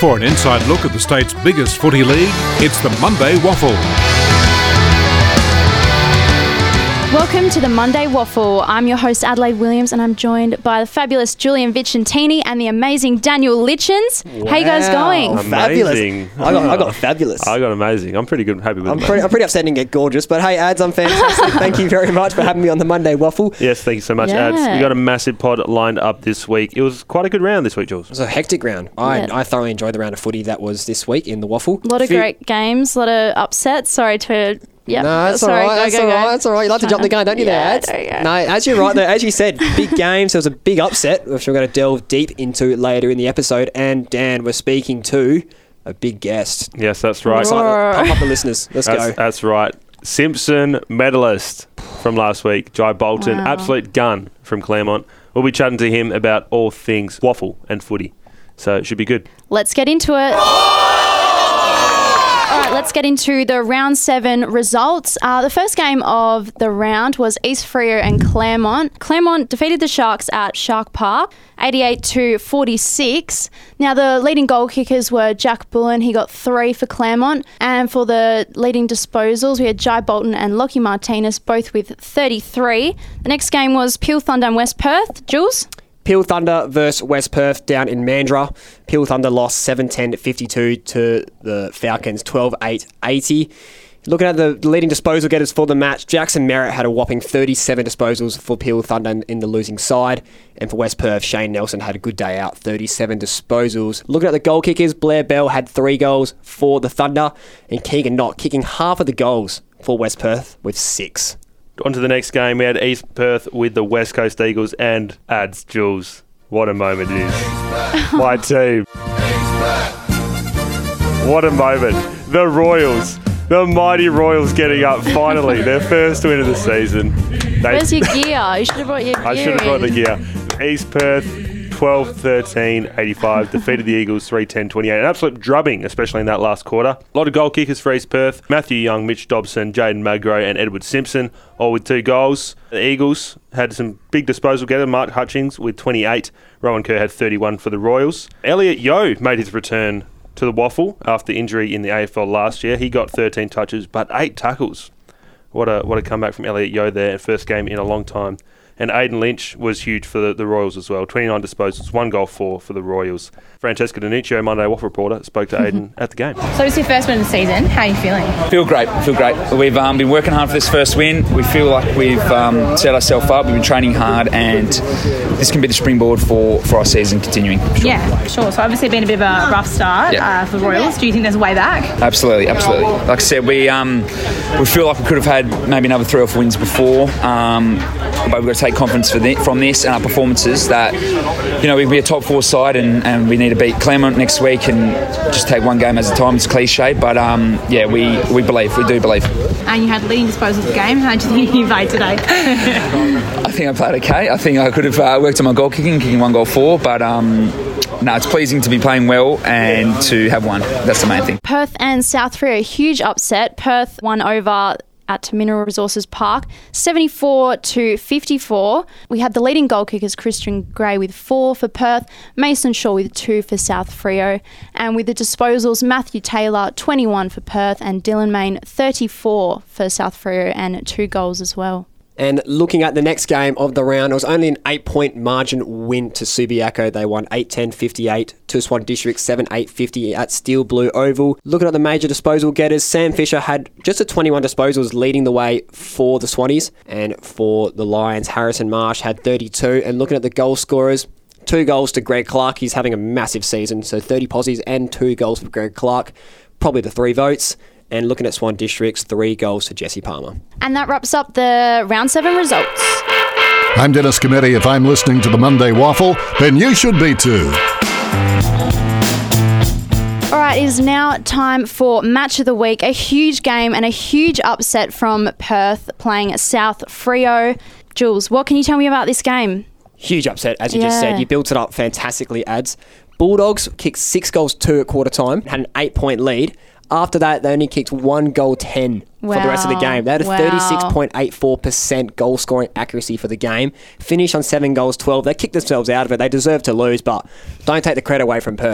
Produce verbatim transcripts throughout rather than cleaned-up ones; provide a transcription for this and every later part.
For an inside look at the state's biggest footy league, it's the Monday Waffle. Welcome to the Monday Waffle. I'm your host, Adelaide Williams, and I'm joined by the fabulous Julian Vicentini and the amazing Daniel Litchens. Wow. How you guys going? Amazing. I got, I got fabulous. I got amazing. I'm pretty good, happy with I'm it. pretty, I'm pretty upset I didn't get gorgeous, but hey, Ads, I'm fantastic. Thank you very much for having me on the Monday Waffle. Yes, thank you so much, Yeah. Ads. We got a massive pod lined up this week. It was quite a good round this week, Jules. It was a hectic round. I, Yeah. I thoroughly enjoyed the round of footy that was this week in the Waffle. A lot of Few- great games, a lot of upsets. Sorry to... Yep. No, that's all Sorry, right. go, That's go, all go. right. That's all right. You like to jump the gun, don't you, Yeah, there, Ads? there you go. No, as you're right, though, as you said, big games. There was a big upset, which we're going to delve deep into later in the episode. And Dan, we're speaking to a big guest. Yes, that's right. So, pump up the listeners. Let's That's, go. that's right. Simpson medalist from last week, Jai Bolton, Wow. absolute gun from Claremont. We'll be chatting to him about all things waffle and footy. So it should be good. Let's get into it. All right, let's get into the round seven results. Uh, the first game of the round was East Freo and Claremont. Claremont defeated the Sharks at Shark Park, eighty-eight to forty-six. Now, the leading goal kickers were Jack Bullen. He got three for Claremont. And for the leading disposals, we had Jai Bolton and Lockie Martinez, both with thirty-three. The next game was Peel Thunder and West Perth. Jules? Peel Thunder versus West Perth down in Mandurah. Peel Thunder lost seven ten to fifty-two to the Falcons, twelve eight eighty. Looking at the leading disposal getters for the match, Jackson Merritt had a whopping thirty-seven disposals for Peel Thunder in, in the losing side. And for West Perth, Shane Nelson had a good day out, thirty-seven disposals. Looking at the goal kickers, Blair Bell had three goals for the Thunder. And Keegan Knott kicking half of the goals for West Perth with six. On to the next game. We had East Perth with the West Coast Eagles and Ads, Jules. What a moment it is. My team. What a moment. The Royals. The mighty Royals getting up finally. Their first win of the season. They, Where's your gear? You should have brought your gear I should have brought the in. gear. East Perth twelve thirteen eighty-five. Defeated the Eagles three ten twenty-eight. An absolute drubbing, especially in that last quarter. A lot of goal kickers for East Perth. Matthew Young, Mitch Dobson, Jaden Magro and Edward Simpson, all with two goals. The Eagles had some big disposal getter. Mark Hutchings with twenty-eight. Rowan Kerr had thirty-one for the Royals. Elliot Yeo made his return to the Waffle after injury in the A F L last year. He got thirteen touches but eight tackles. What a what a comeback from Elliot Yeo there. First game in a long time. And Aidan Lynch was huge for the, the Royals as well. twenty-nine disposals, one goal, four for the Royals. Francesca Danuccio, Monday Waffle reporter, spoke to Aidan at the game. So it's your first win of the season. How are you feeling? Feel great, feel great. We've um, been working hard for this first win. We feel like we've um, set ourselves up. We've been training hard, and this can be the springboard for, for our season continuing. for Sure. Yeah, sure. So obviously been a bit of a rough start Yeah. uh, for the Royals. Do you think there's a way back? Absolutely, absolutely. Like I said, we um, we feel like we could have had maybe another three or four wins before, um, but we've got to take confidence for the, from this and our performances that, you know, we can be a top four side, and, and we need to beat Claremont next week and just take one game at a time. It's cliche, but um, yeah, we, we believe, we do believe. And you had leading disposals of the game. How do you think you played today? I think I played okay. I think I could have uh, worked on my goal kicking, kicking one goal four, but um, no, it's pleasing to be playing well and to have won. That's the main thing. Perth and South Freo, a huge upset. Perth won over at Mineral Resources Park, seventy-four to fifty-four. We had the leading goal kickers, Christian Gray with four for Perth, Mason Shaw with two for South Freo, and with the disposals, Matthew Taylor, twenty-one for Perth, and Dylan Main, thirty-four for South Freo, and two goals as well. And looking at the next game of the round, it was only an eight-point margin win to Subiaco. They won eight ten fifty-eight to Swan District, seven eight fifty at Steel Blue Oval. Looking at the major disposal getters, Sam Fisher had just a twenty-one disposals leading the way for the Swannies. And for the Lions, Harrison Marsh had thirty-two. And looking at the goal scorers, two goals to Greg Clark. He's having a massive season, so thirty posies and two goals for Greg Clark. Probably the three votes. And looking at Swan Districts, three goals to Jesse Palmer. And that wraps up the round seven results. I'm Dennis Cometti. If I'm listening to the Monday Waffle, then you should be too. All right, it is now time for Match of the Week. A huge game and a huge upset from Perth playing South Freo. Jules, what can you tell me about this game? Huge upset, as you just Yeah. said. You built it up fantastically, Ads. Bulldogs kicked six goals, two at quarter time, had an eight-point lead. After that, they only kicked one goal ten for the rest of the Wow. game. They had a Wow. thirty-six point eight four percent goal scoring accuracy for the game. Finished on seven goals, twelve. They kicked themselves out of it. They deserve to lose, but don't take the credit away from Perth.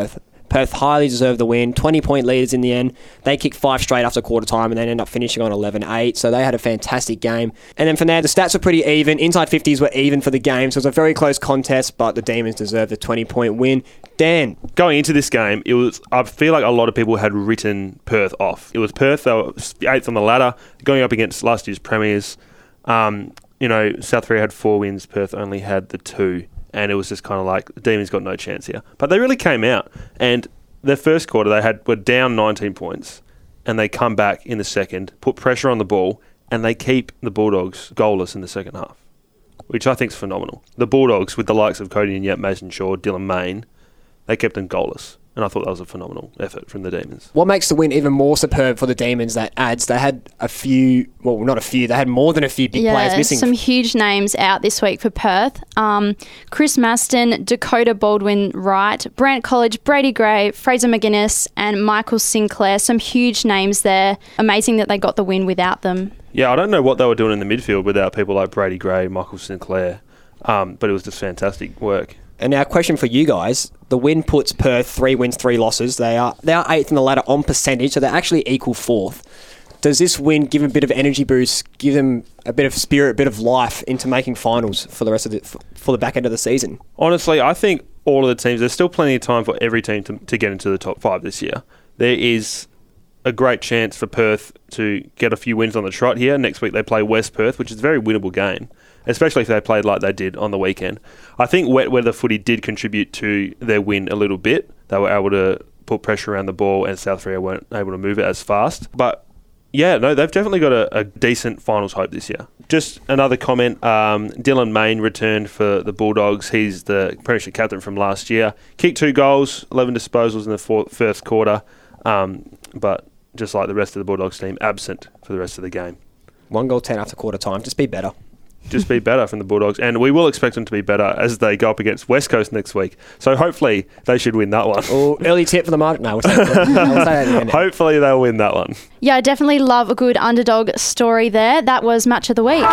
Perth highly deserved the win. twenty-point leaders in the end. They kicked five straight after quarter time and then ended up finishing on eleven eight. So they had a fantastic game. And then from there, the stats were pretty even. Inside fifties were even for the game. So it was a very close contest, but the Demons deserved a twenty-point win. Dan. Going into this game, it was. I feel like a lot of people had written Perth off. It was Perth. They were eighth on the ladder, going up against last year's premiers. Um, you know, South Freo had four wins. Perth only had the two. And it was just kind of like, the Demons got no chance here. But they really came out. And their first quarter, they had were down nineteen points. And they come back in the second, put pressure on the ball, and they keep the Bulldogs goalless in the second half, which I think is phenomenal. The Bulldogs, with the likes of Cody and Yep, Mason Shaw, Dylan Main, they kept them goalless. And I thought that was a phenomenal effort from the Demons. What makes the win even more superb for the Demons, that adds, they had a few, well, not a few, they had more than a few big yeah, players missing. Some huge names out this week for Perth. Um, Chris Maston, Dakota Baldwin-Wright, Brant College, Brady Gray, Fraser McGuinness, and Michael Sinclair. Some huge names there. Amazing that they got the win without them. Yeah, I don't know what they were doing in the midfield without people like Brady Gray, Michael Sinclair, um, but it was just fantastic work. And now, question for you guys: the win puts Perth three wins, three losses. They are they are eighth in the ladder on percentage, so they're actually equal fourth. Does this win give them a bit of energy boost, give them a bit of spirit, a bit of life into making finals for the rest of the for the back end of the season? Honestly, I think all of the teams. There's still plenty of time for every team to, to get into the top five this year. There is a great chance for Perth to get a few wins on the trot here. Next week they play West Perth, which is a very winnable game, especially if they played like they did on the weekend. I think wet weather footy did contribute to their win a little bit. They were able to put pressure around the ball and South Freo weren't able to move it as fast. But yeah, no, they've definitely got a, a decent finals hope this year. Just another comment, um, Dylan Main returned for the Bulldogs. He's the premiership captain from last year. Kicked two goals, eleven disposals in the fourth, first quarter, um, but just like the rest of the Bulldogs team, absent for the rest of the game. One goal, ten after quarter time. Just be better. Just be better from the Bulldogs. And we will expect them to be better as they go up against West Coast next week. So hopefully they should win that one. Oh, early tip for the market. No, we'll say, we'll say that again. Hopefully they'll win that one. Yeah, I definitely love a good underdog story there. That was Match of the Week.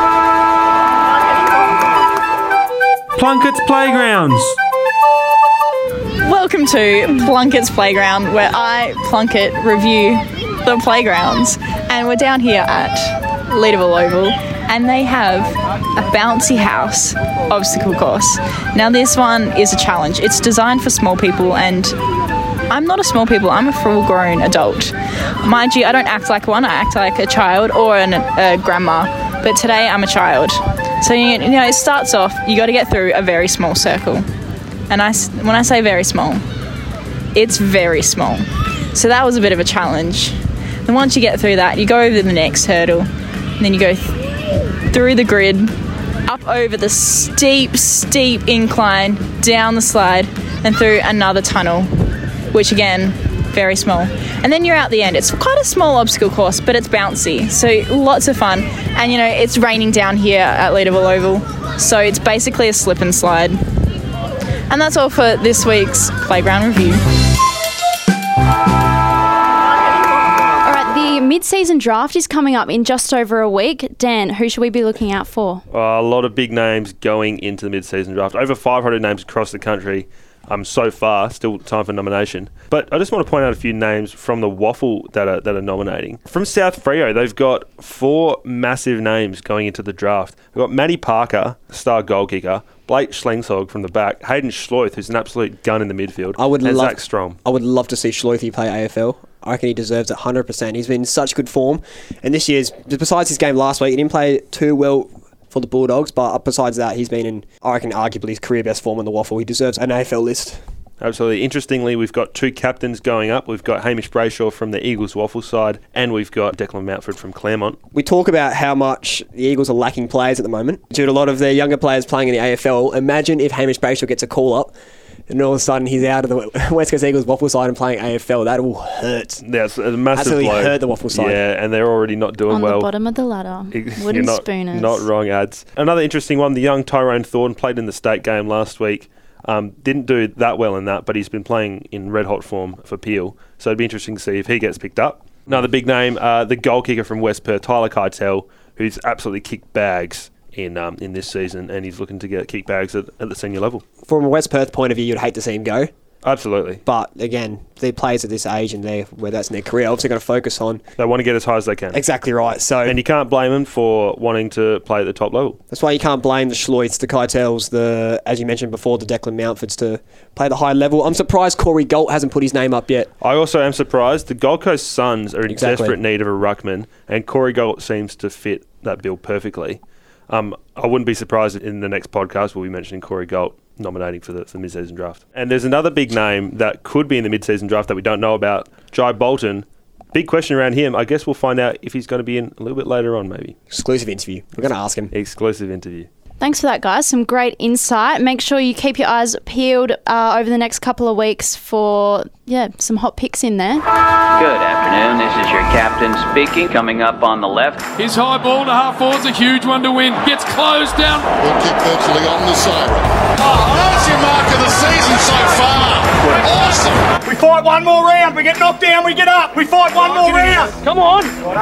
Plunkett's Playgrounds. Welcome to Plunkett's Playground, where I, Plunkett, review the playgrounds. And we're down here at Leederville Oval, and they have a bouncy house obstacle course. Now this one is a challenge. It's designed for small people, and I'm not a small people, I'm a full-grown adult. Mind you, I don't act like one, I act like a child or an, a grandma, but today I'm a child. So, you know, it starts off, you got to get through a very small circle. And I, when I say very small, it's very small. So that was a bit of a challenge. Then once you get through that, you go over the next hurdle, and then you go th- through the grid, up over the steep, steep incline, down the slide, and through another tunnel, which again, very small. And then you're out the end. It's quite a small obstacle course, but it's bouncy, so lots of fun. And you know, it's raining down here at Leederville Oval, so it's basically a slip and slide. And that's all for this week's Playground Review. The mid-season draft is coming up in just over a week. Dan, who should we be looking out for? Uh, a lot of big names going into the mid-season draft. Over five hundred names across the country um, so far. Still time for nomination. But I just want to point out a few names from the Waffle that are, that are nominating. From South Freo, they've got four massive names going into the draft. They've got Matty Parker, star goal kicker, Blake Schlengshog from the back, Hayden Schloeth, who's an absolute gun in the midfield, I would and love, Zach Strom. I would love to see Schloethy play A F L. I reckon he deserves it one hundred percent. He's been in such good form. And this year's, besides his game last week, he didn't play too well for the Bulldogs, but besides that, he's been in, I reckon, arguably his career best form in the Waffle. He deserves an A F L list. Absolutely. Interestingly, we've got two captains going up. We've got Hamish Brayshaw from the Eagles Waffle side, and we've got Declan Mountford from Claremont. We talk about how much the Eagles are lacking players at the moment due to a lot of their younger players playing in the A F L. Imagine if Hamish Brayshaw gets a call-up and all of a sudden he's out of the West Coast Eagles Waffle side and playing A F L. That will hurt. Yeah, it's a massive Absolutely blow. hurt the Waffle side. Yeah, and they're already not doing On well. the bottom of the ladder. Wooden You're not, spooners. Not wrong, ads. Another interesting one, the young Tyrone Thornton played in the state game last week. Um, didn't do that well in that, but he's been playing in red-hot form for Peel. So it'd be interesting to see if he gets picked up. Another big name, uh, the goal kicker from West Perth, Tyler Keitel, who's absolutely kicked bags in um, in this season, and he's looking to get kick bags at, at the senior level. From a West Perth point of view, you'd hate to see him go. Absolutely. But again, they're players at this age and they're where that's in their career, obviously going to focus on. They want to get as high as they can. Exactly right. So, and you can't blame them for wanting to play at the top level. That's why you can't blame the Schleutz, the Keitels, the, as you mentioned before, the Declan Mountfords to play the high level. I'm surprised Corey Galt hasn't put his name up yet. I also am surprised. The Gold Coast Suns are in Exactly. desperate need of a ruckman, and Corey Galt seems to fit that bill perfectly. Um, I wouldn't be surprised in the next podcast we'll be mentioning Corey Galt nominating for the, for the mid-season draft. And there's another big name that could be in the mid-season draft that we don't know about, Jai Bolton. Big question around him. I guess we'll find out if he's going to be in a little bit later on, maybe. Exclusive interview. We're going to ask him. Exclusive interview. Thanks for that, guys. Some great insight. Make sure you keep your eyes peeled uh, over the next couple of weeks for, yeah, some hot picks in there. Good afternoon. This is your captain speaking. Coming up on the left. His high ball to half forward's a huge one to win. Gets closed down. We'll kick virtually on the siren. Oh, that's your mark of the season so far. Awesome. We fight one more round. We get knocked down, we get up. We fight one more round. Come on.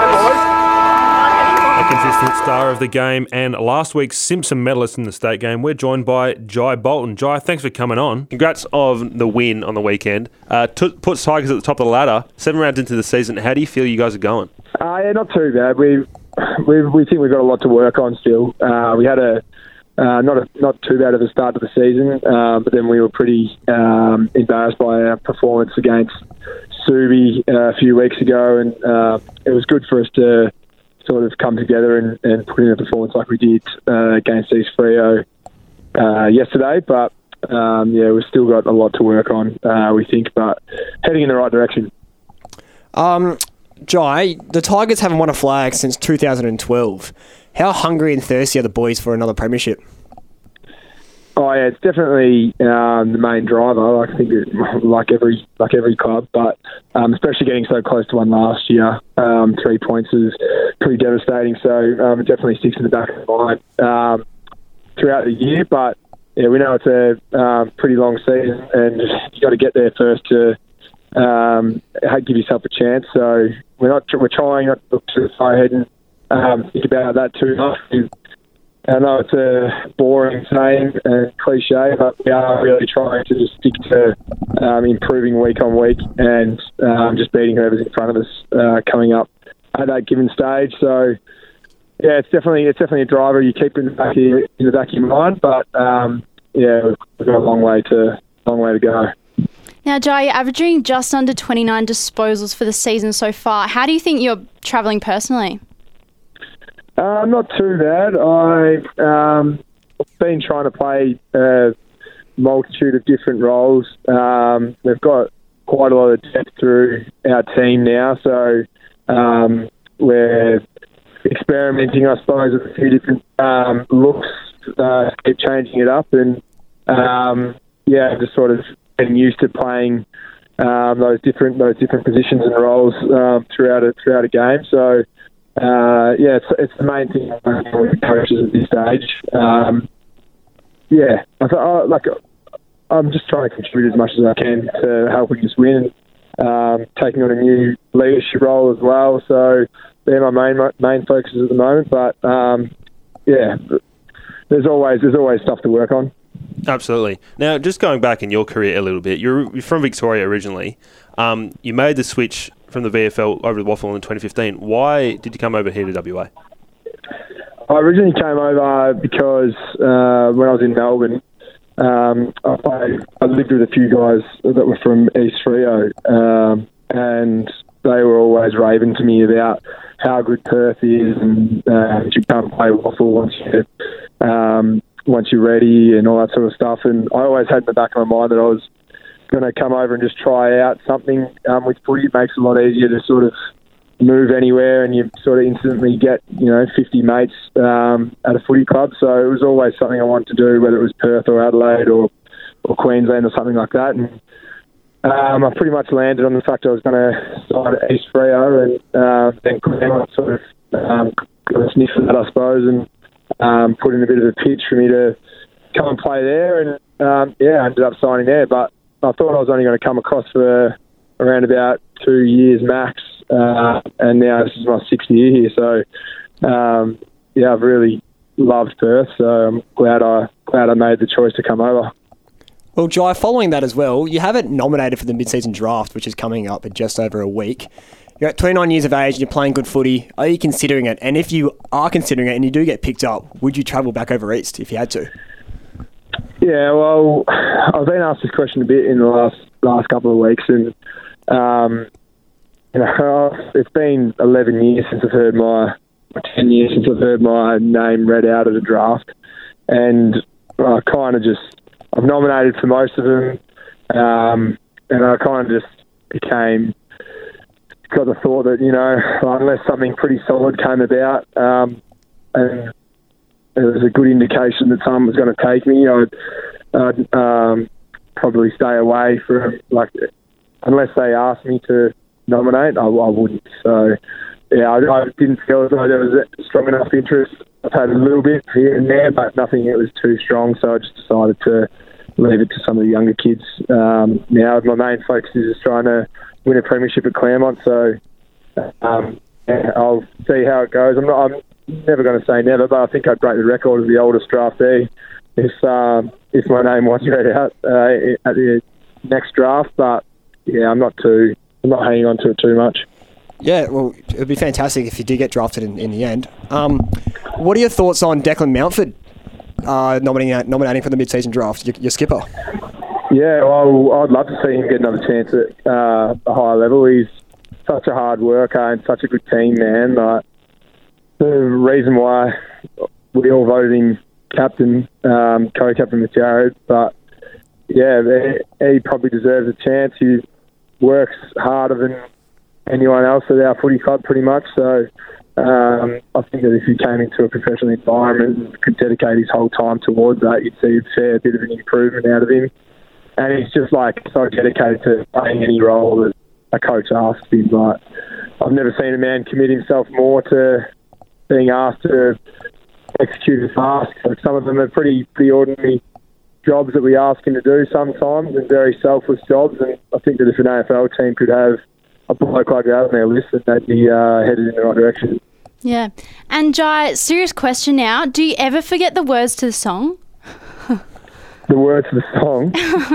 A consistent star of the game and last week's Simpson medalist in the state game, we're joined by Jai Bolton. Jai, thanks for coming on. Congrats on the win on the weekend. Uh, t- puts Tigers at the top of the ladder. Seven rounds into the season, how do you feel you guys are going? Uh, yeah, not too bad. We we we think we've got a lot to work on still. Uh, we had a uh, not a, not too bad of a start to the season, uh, but then we were pretty um, embarrassed by our performance against Subi uh, a few weeks ago, and uh, it was good for us to sort of come together and, and put in a performance like we did uh, against East Freo uh, yesterday. But um, yeah, we've still got a lot to work on, uh, we think, but heading in the right direction. Um, Jai, the Tigers haven't won a flag since two thousand twelve. How hungry and thirsty are the boys for another premiership? Oh yeah, it's definitely um, the main driver. Like, I think it, like every like every club, but um, especially getting so close to one last year, um, three points is pretty devastating. So um, it definitely sticks in the back of the mind um, throughout the year. But yeah, we know it's a um, pretty long season, and you got to get there first to um, give yourself a chance. So we're not we're trying not to look too far ahead and um, think about that too much. I know it's a boring saying and cliche, but we are really trying to just stick to um, improving week on week and um, just beating whoever's in front of us uh, coming up at that given stage. So, yeah, it's definitely it's definitely a driver you keep in the back of your, in the back of your mind. But um, yeah, we've, we've got a long way to long way to go. Now, Jai, you're averaging just under twenty-nine disposals for the season so far. How do you think you're travelling personally? Uh, not too bad. I've um, been trying to play a multitude of different roles. Um, we've got quite a lot of depth through our team now, so um, we're experimenting, I suppose, with a few different um, looks, uh, keep changing it up, and um, yeah, just sort of getting used to playing um, those different those different positions and roles um, throughout a throughout a game. So. Uh, yeah, it's, it's the main thing with coaches at this stage. Um, yeah, I thought, like, I'm just trying to contribute as much as I can to helping us win. Um, taking on a new leadership role as well, so they're my main main focuses at the moment. But um, yeah, there's always there's always stuff to work on. Absolutely. Now, just going back in your career a little bit, you're, you're from Victoria originally. Um, you made the switch from the V F L over to WAFL in twenty fifteen. Why did you come over here to W A? I originally came over because uh, when I was in Melbourne, um, I, I lived with a few guys that were from East Freo, um, and they were always raving to me about how good Perth is, and uh, you can't play WAFL once you um, once you're ready and all that sort of stuff. And I always had in the back of my mind that I was going to come over and just try out something um, with footy. It makes it a lot easier to sort of move anywhere, and you sort of instantly get, you know, fifty mates um, at a footy club. So it was always something I wanted to do, whether it was Perth or Adelaide or, or Queensland or something like that. And um, I pretty much landed on the fact I was going to sign at East Freo, and uh, then Claremont sort of um, got a sniff of that, I suppose, and um, put in a bit of a pitch for me to come and play there. And um, yeah, I ended up signing there, but I thought I was only going to come across for around about two years max, uh, and now this is my sixth year here. So, um, yeah, I've really loved Perth, so I'm glad I glad I made the choice to come over. Well, Jai, following that as well, you have it nominated for the mid-season draft, which is coming up in just over a week. You're at twenty-nine years of age and you're playing good footy. Are you considering it? And if you are considering it and you do get picked up, would you travel back over east if you had to? Yeah, well, I've been asked this question a bit in the last last couple of weeks, and um, you know, it's been eleven years since I've heard my, or ten years since I've heard my name read out at a draft, and I kind of just I've nominated for most of them, um, and I kind of just became. Got the thought that, you know, unless something pretty solid came about um, and there was a good indication that someone was going to take me, I'd, I'd um, probably stay away from, like, unless they asked me to nominate, I, I wouldn't. So, yeah, I, I didn't feel as though there was a strong enough interest. I've had a little bit here and there, but nothing that was too strong, so I just decided to leave it to some of the younger kids. Um, now my main focus is just trying to win a premiership at Claremont, so um, yeah, I'll see how it goes. I'm not. I'm never going to say never, but I think I'd break the record as the oldest draftee if um, if my name was read out uh, at the next draft. But yeah, I'm not too. I'm not hanging on to it too much. Yeah, well, it would be fantastic if you did get drafted in, in the end. Um, what are your thoughts on Declan Mountford uh, nominating nominating for the mid-season draft? Your, your skipper. Yeah, well, I'd love to see him get another chance at uh, a higher level. He's such a hard worker and such a good team man. Like, the reason why we all voted him captain, um, co-captain with Jared, but yeah, he, he probably deserves a chance. He works harder than anyone else at our footy club, pretty much. So um, I think that if he came into a professional environment and could dedicate his whole time towards that, you'd see a fair bit of an improvement out of him. And he's just like so dedicated to playing any role that a coach asks him. Like, I've never seen a man commit himself more to being asked to execute a task. Like, some of them are pretty pretty ordinary jobs that we ask him to do sometimes, and very selfless jobs. And I think that if an A F L team could have a bloke like that on their list, then they'd be uh, headed in the right direction. Yeah. And Jai, serious question now. Do you ever forget the words to the song? The words of the song?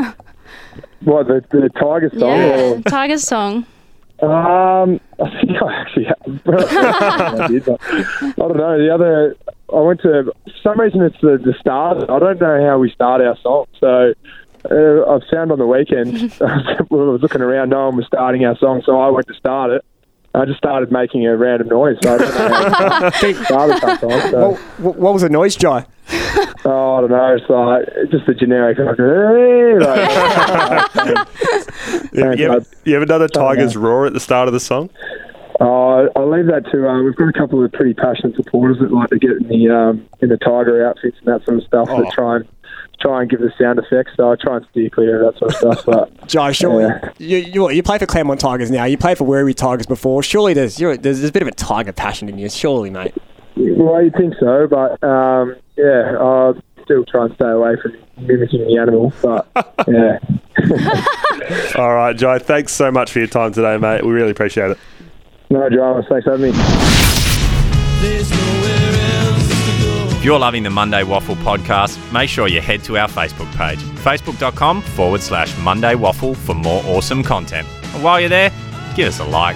What, the, the Tiger song? Yeah, or? Tiger song. Um, I think I actually have. I, did, but I don't know. The other, I went to, for some reason it's the, the start. I don't know how we start our song. So uh, I've found on the weekend, I was looking around, no one was starting our song, so I went to start it. I just started making a random noise. So I don't know how to start it sometimes. So. What, what was the noise, Jai? Oh, I don't know. It's like just a generic. Like, hey, like, you, you, ever, you ever done a Tigers roar at the start of the song? Uh, I'll leave that to. Uh, we've got a couple of pretty passionate supporters that like to get in the um, in the Tiger outfits and that sort of stuff. Oh. That try and try and give the sound effects. So I try and steer clear of that sort of stuff. But Jai, surely yeah. you, you you play for Claremont Tigers now. You played for Werribee Tigers before. Surely there's you're, there's, there's a bit of a Tiger passion in you. Surely, mate. Well, you think so, but um, yeah, I'll still try and stay away from mimicking the animal. But yeah. All right, Jai. Thanks so much for your time today, mate. We really appreciate it. No dramas. Thanks for having me. If you're loving the Monday Waffle podcast, make sure you head to our Facebook page, facebook.com forward slash Monday Waffle for more awesome content. And while you're there, give us a like.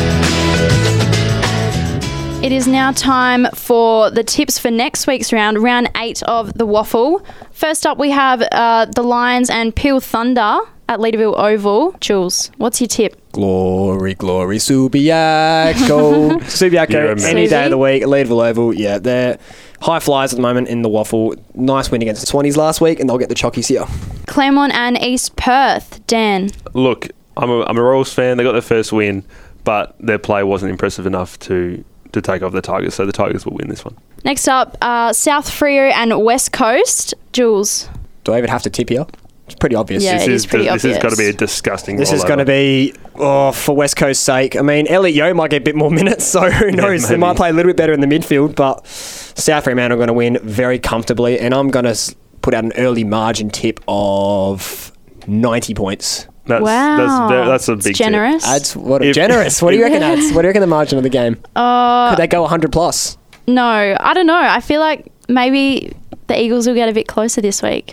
It is now time for the tips for next week's round, round eight of the Waffle. First up, we have uh, the Lions and Peel Thunder at Leederville Oval. Jules, what's your tip? Glory, glory, Subiaco. Subiaco, any day of the week, Leederville Oval. Yeah, they're high flyers at the moment in the Waffle. Nice win against the Swannies last week, and they'll get the Chockies here. Claremont and East Perth. Dan. Look, I'm a, I'm a Royals fan. They got their first win, but their play wasn't impressive enough to... to take off the Tigers, so the Tigers will win this one. Next up, uh, South Freo and West Coast. Jules. Do I even have to tip here? It's pretty obvious. Yeah, this it is, is pretty this obvious. This has got to be a disgusting This is going to be, oh, for West Coast's sake. I mean, Elliot Yeo might get a bit more minutes, so who knows? Yeah, they might play a little bit better in the midfield, but South Freo, man, are going to win very comfortably, and I'm going to put out an early margin tip of ninety points. That's, wow, that's, very, that's a big it's generous. Ads, what a, generous. What do you reckon, Ads? What do you reckon the margin of the game? Uh, Could they go one hundred plus? No, I don't know. I feel like maybe the Eagles will get a bit closer this week.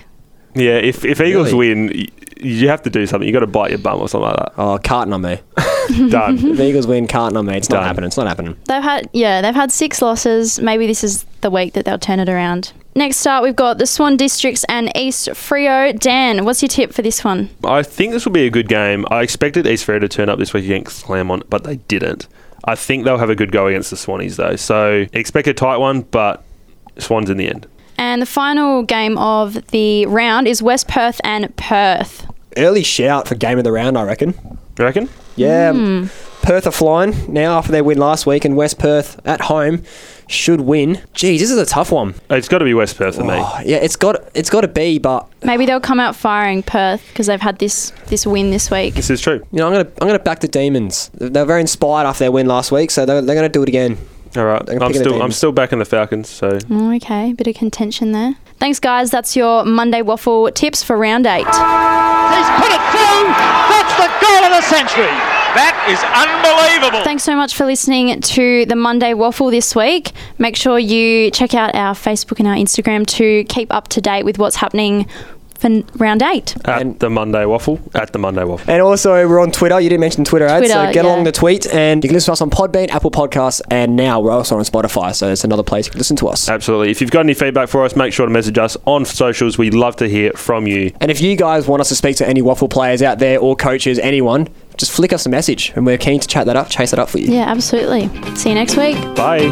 Yeah, if, if Eagles Really? win, y- you have to do something. You got to bite your bum or something like that. Oh, carton on me. Done. If the Eagles win, carton on me. It's not Done. happening. It's not happening. They've had yeah, they've had six losses. Maybe this is the week that they'll turn it around. Next up, we've got the Swan Districts and East Freo. Dan, what's your tip for this one? I think this will be a good game. I expected East Freo to turn up this week against Claremont, but they didn't. I think they'll have a good go against the Swannies, though. So expect a tight one, but Swans in the end. And the final game of the round is West Perth and Perth. Early shout for game of the round, I reckon. You reckon? Yeah. Mm. Perth are flying now after their win last week, and West Perth at home should win. Geez, this is a tough one. It's got to be West Perth for me. Oh, yeah, it's got it's got to be, but Maybe they'll come out firing Perth because they've had this this win this week. This is true. you know, I'm gonna I'm gonna back the Demons. They're very inspired after their win last week, so they're, they're gonna do it again. All right. They're I'm picking the still I'm Demons. still backing the Falcons, so Oh, okay, bit of contention there. Thanks, guys. That's your Monday Waffle tips for round eight. He's put it through. That's the goal of the century. That is unbelievable. Thanks so much for listening to the Monday Waffle this week. Make sure you check out our Facebook and our Instagram to keep up to date with what's happening for n- round eight. at And- the Monday Waffle, at the Monday Waffle. And also, we're on Twitter. You didn't mention Twitter ads, so Twitter, get yeah. along the tweet. And you can listen to us on Podbean, Apple Podcasts, and now we're also on Spotify, so it's another place you can listen to us. Absolutely. If you've got any feedback for us, make sure to message us on socials. We'd love to hear from you. And if you guys want us to speak to any Waffle players out there, or coaches, anyone, just flick us a message, and we're keen to chat that up, chase that up for you. Yeah, absolutely. See you next week. Bye.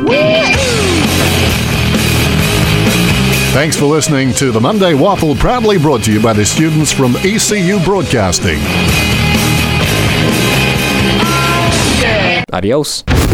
Thanks for listening to the Monday Waffle, proudly brought to you by the students from E C U Broadcasting. Adios.